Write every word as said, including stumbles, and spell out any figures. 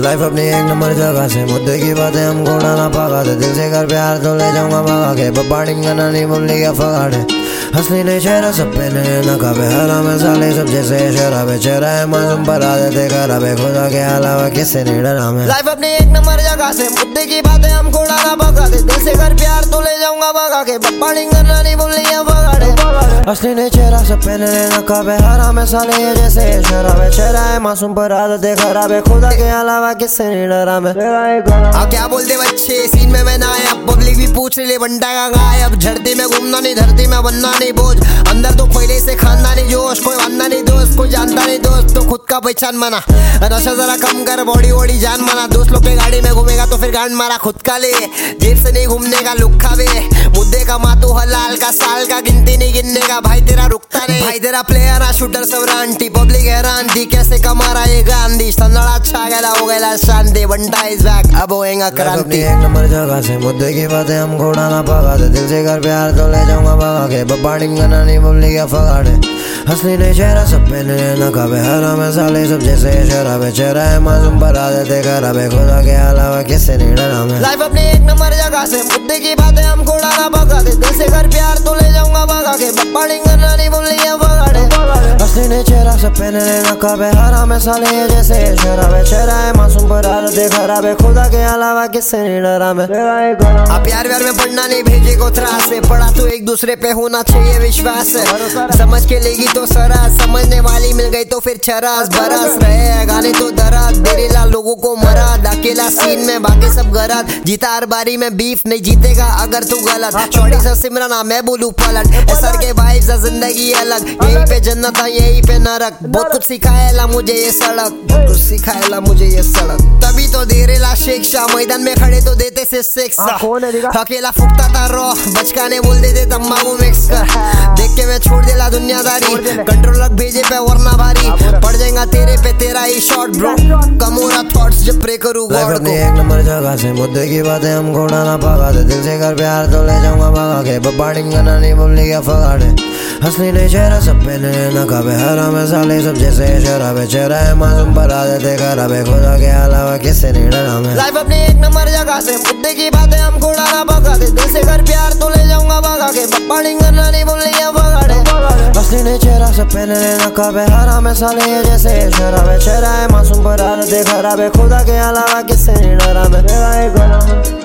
Life अपनी एक number जगह से, मुद्दे की बातें हमको उड़ाना पागा दे। दिल से कर प्यार तो ले जाऊंगा भगा के, बब्बाड़ी गाना नहीं बोलने का फगाड़े। हंसली ने चेहरा सब पे नकाबे, हराम है साले सब जैसे शराबे। चेहरा है मासूम पर आदतें खराबे, खुदा के अलावा किससे नहीं डरा मैं। लाइफ अपनी एक नंबर जगह से, मुद्दे की बातें हमको उड़ाना भगा दे। दिल से कर प्यार तो ले जाऊंगा भगा के, बब्बाड़ी गाना नहीं बोलने का फगाड़े। हंसली ने चेहरा सब पे नकाबे, हराम है साले ये जैसे शराबे। चेहरा है मासूम पर आदतें खराबे, खुदा के अलावा किससे नहीं डरा मैं। आ क्या बोलते बच्चे, सीन में मैं ना आया, पब्लिक भी पूछ रही बंटा का गायब। झड़ती में घूमना नहीं, धरती में बनना नहीं बोझ, अंदर तो पहले से खानदानी नहीं जोश। कोई बनना नहीं दोस्त, कोई जानता नहीं दोस्त, तो खुद का पहचान बना। नशा जरा कम कर, बॉडी वॉडी जान माना। दोस्त लोग के गाड़ी में घूमेगा तो फिर गांड मारा। खुद का ले, जेब से नहीं घूमने का लुक खावे। मुद्दे का मातू हलाल का, साल का गिनती नहीं गिनने का। भाई तेरा रुकता नहीं, भाई तेरा प्लेयर शूटर सब रांटी। पब्लिक हैरान थी कैसे कमा रहा ये गांधी। संदड़ा अच्छा गया हो गया शांति, बंटा इज बैक अब होएगा क्रांति। एक नंबर जगह से, मुद्दे की बातें हमको उड़ाना पागा दे। दिल से कर प्यार तो ले जाऊंगा भगा के, बब्बाड़ी गाना नहीं बोलने का फगाड़े। हंसली ने चेहरा सब पे नकाबे, हराम है साले सब जैसे शराबे। चेहरा है मासूम पर आदतें खराबे, खुदा के अलावा किससे नहीं डरा मैं। लाइफ अपनी एक नंबर जगह से, मुद्दे की बातें हमको उड़ाना भगा दे। दिल से कर प्यार तो ले जाऊंगा भगा के, बब्बाड़ी गाना नहीं बोलने का फगाड़े। हंसली ने चेहरा सब पे नकाबे, हराम है साले ये जैसे शराबे। चेहरा है मासूम पर आदतें खराबे, खुदा के अलावा किससे नहीं डरा मैं। आप प्यार व्यार में पढ़ना नहीं भेजे को त्रास से, पढ़ा तो एक दूसरे पे होना चाहिए विश्वास। समझ के लेगी तो सरास, समझने वाली मिल गई तो फिर चरास। बरस रहे गाने तो दराज, देरेला लोगों को मरा। अकेला सीन में बाकी सब गराज, जीता हर बारी में बीफ, नहीं जीतेगा अगर तू गलत। छोटी सा सिमरना मैं बोलूं पलट, सर के वाइब्स जिंदगी अलग। यहीं पे जन्नत है यहीं पे नरक, बहुत कुछ सिखाएला मुझे ये सड़क, बहुत कुछ सिखाएला मुझे ये सड़क। तभी तो देरेला शिक्षा, मैदान में खड़े तो देते से शिक्षा। अकेला फुकता था रो, बचकाने बोल देते तंबाकू मिक्स कर। देख के मैं छोड़ देला दुनियादारी, कंट्रोल रख भेजे पे वरना भारी। पड़ जाएगा तेरे पे तेरा ही शॉट ब्रो, कम हो रहा थॉट्स जब प्रे करूँ गॉड को। एक नंबर जगह से, मुद्दे की बातें हमको उड़ाना पागा दे। दिल से कर प्यार तो ले जाऊंगा भगा के, बब्बाड़ी गाना नहीं बोलने का फगाड़े। हंसली ने चेहरा सब पे नकाबे, हराम है साले सब जैसे शराबे। चेहरा है मासूम पर आदतें खराबे, खुदा के अलावा किससे नहीं डरा मैं। लाइफ अपनी एक नंबर जगह से, मुद्दे की बातें हमको उड़ाना भगा दे। दिल से कर प्यार तो ले जाऊंगा भगा के, बब्बाड़ी गाना नहीं बोलने का फगाड़े। हंसली ने चेहरा सब पे नकाबे, हराम है साले ये जैसे शराबे। चेहरा है मासूम पर आदतें खराबे, खुदा के अलावा किससे नहीं डरा मैं।